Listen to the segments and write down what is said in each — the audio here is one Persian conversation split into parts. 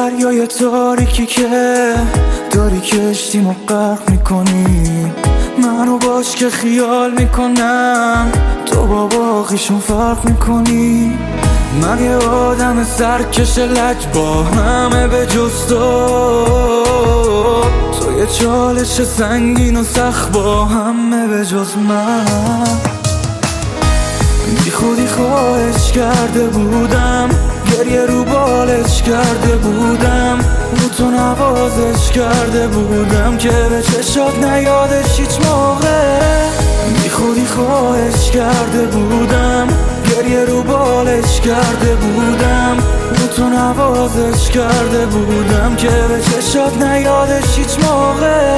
دریای تاریکی که داری کشتیمو غرق میکنی، منو باش که خیال میکنم تو با باقیشون فرق میکنی. من یه آدم سرکش لج با همه به جز تو یه چالش سنگین و سخت با همه به جز من. بی خودی خواهش کرده بودم، گریه رو بالش کرده بودم، رو تو نوازش کرده بودم که به چشات نیادش هیچ موقع. بی خودی خواهش کرده بودم، گریه رو بالش کرده بودم، رو تو نوازش کرده بودم که به چشات نیادش هیچ موقع.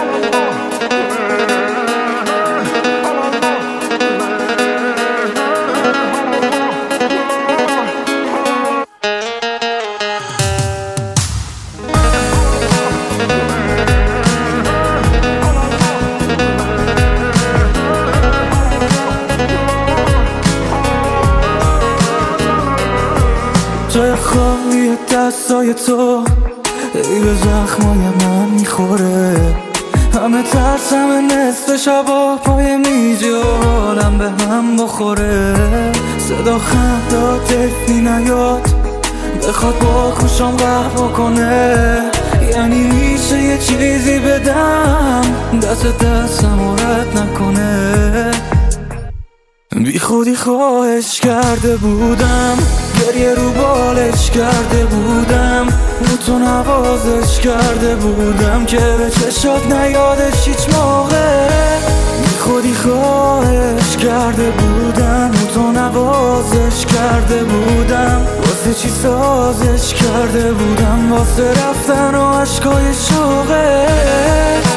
جای خالی دستای تو ای به زخمای من میخوره، همه ترسم نصف شبا پای میزی و حالم به هم بخوره. صدا خندات تفنی نیاد بخواد با خوشم قهوه کنه، یعنی میشه یه چیزی بدم دستم رد نکنه. بی خودی خواهش کرده بودم، گریه رو بالش کرده بودم، رو تو نوازش کرده بودم که به چشات نیادش هیچ موقع. بی خودی خواهش کرده بودم، رو تو نوازش کرده بودم، واسه چی سازش کرده بودم، واسه رفتن و عشقای شوقت.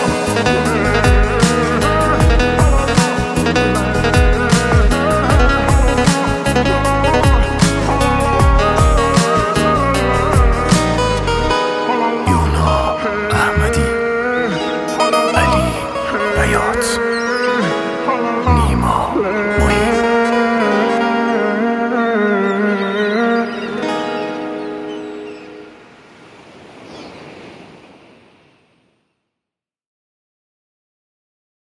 نیما